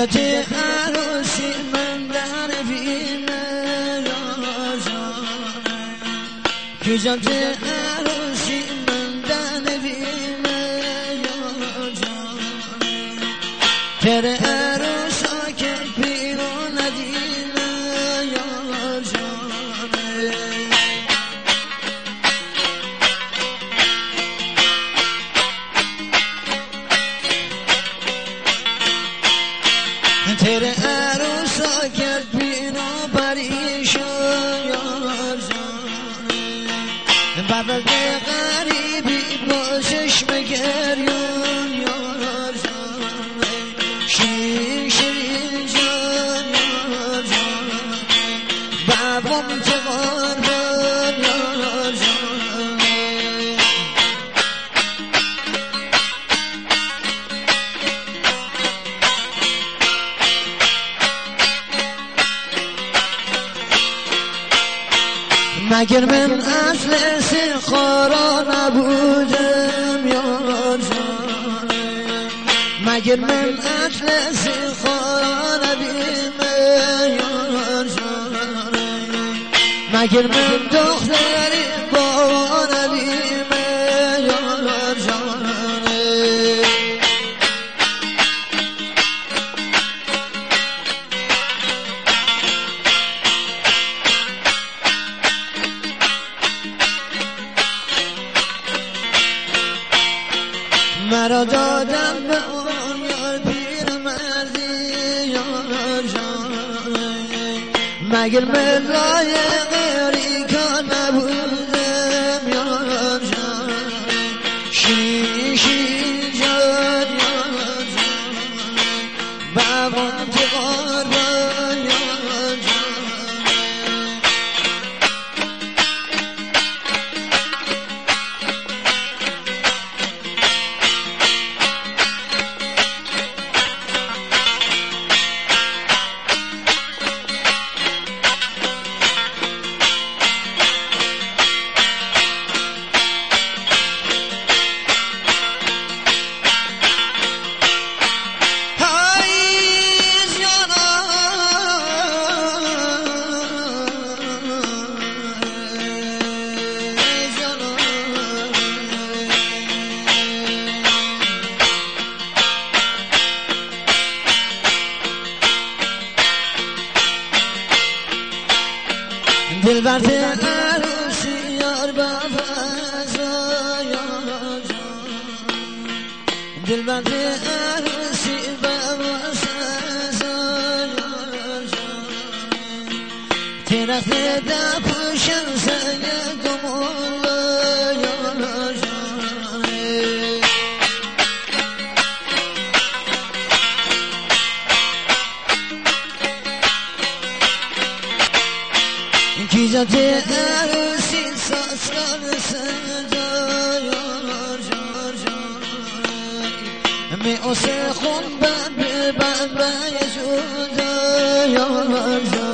جات عروسی من در بیمه کی جات عروسی من در بیمه تر عروسا که بیرون ندیمه تر عروسا کرد بینو پریشان یار جان بابد غریبی با چشم گریون یار جان شیرین شیرین جان یار جان بابام که قربان یار جان مگر من اصل سخارا نبودم یار جان مگر من اصل سخارا نبودم یار جان مگر من دختری بابا نبودم یار جان مرا دادم به اون یار پیر مردی یار جان مگر من لایق ریکا نبودم یار جان شیرین شیرین جان یار جان بابام که قربان یار جان دل برد عروسی یار بابا یار جان دل برد عروسی بابا یار جان ترخت دپوشم سید مولا یار جان کی جات عروسی ساسان صدا یار جان می اوسه خون بند به جدا یار جان